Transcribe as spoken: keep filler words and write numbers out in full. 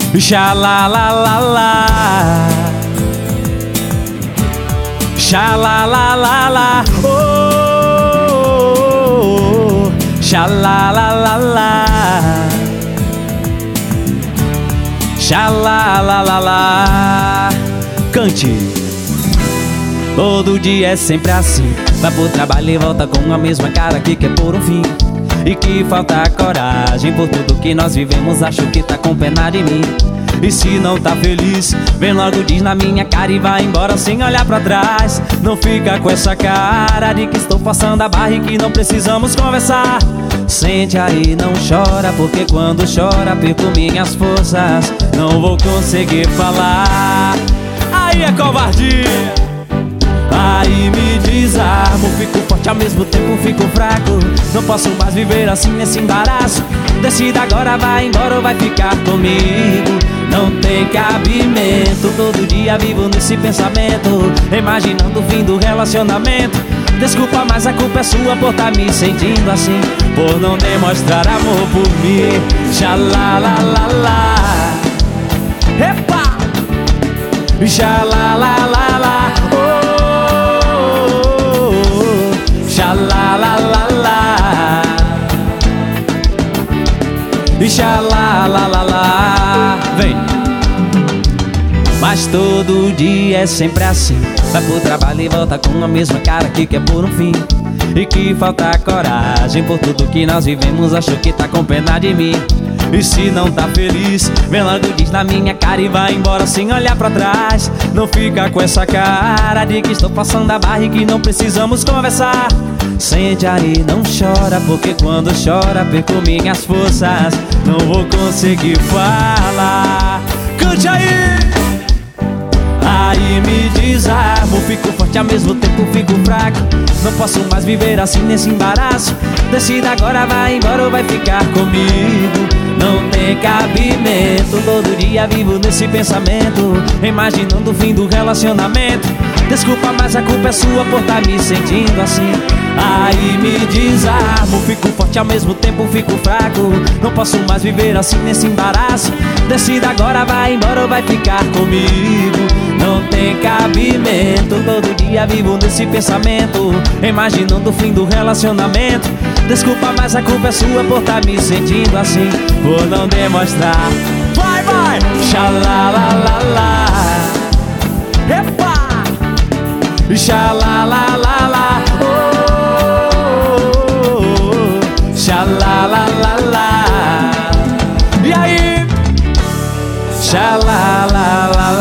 Xalalalala, xalalalala, oh, xalalalala, xalalalala. Cante. Todo dia é sempre assim, vai pro trabalho e volta com a mesma cara que quer pôr um fim. E que falta coragem por tudo que nós vivemos, acho que tá com pena de mim. E se não tá feliz, vem logo diz na minha cara e vai embora sem olhar pra trás. Não fica com essa cara de que estou passando a barra e que não precisamos conversar. Sente aí, não chora, porque quando chora perco minhas forças, não vou conseguir falar. Aí é covardia. Aí me desarmo, fico forte ao mesmo tempo fico fraco. Não posso mais viver assim nesse embaraço. Decida agora, vai embora ou vai ficar comigo. Não tem cabimento, todo dia vivo nesse pensamento, imaginando o fim do relacionamento. Desculpa, mas a culpa é sua por tá me sentindo assim, por não demonstrar amor por mim. Xalalalala, epa, xalalalala, xalalalala, xalalalala. Vem. Mas todo dia é sempre assim, vai pro trabalho e volta com a mesma cara que quer pôr um fim. E que falta coragem por tudo que nós vivemos, achou que tá com pena de mim. E se não tá feliz, vem logo diz na minha cara e vai embora sem olhar pra trás. Não fica com essa cara de que estou passando a barra e que não precisamos conversar. Sente aí, não chora, porque quando chora perco minhas forças, não vou conseguir falar. Cante aí! Aí me desarmo, fico forte ao mesmo tempo fico fraco. Não posso mais viver assim nesse embaraço. Decida agora, vai embora ou vai ficar comigo. Não tem cabimento, todo dia vivo nesse pensamento, imaginando o fim do relacionamento. Desculpa, mas a culpa é sua por tá me sentindo assim. Aí me desarmo, fico forte ao mesmo tempo fico fraco. Não posso mais viver assim nesse embaraço. Decida agora, vai embora ou vai ficar comigo. Não tem cabimento, todo dia vivo nesse pensamento, imaginando o fim do relacionamento. Desculpa, mas a culpa é sua por tá me sentindo assim, por não demonstrar. Vai, vai! Xalalalala, epa! Xalalalala, oh, oh, oh, xalalalala. E aí? Xalalalala.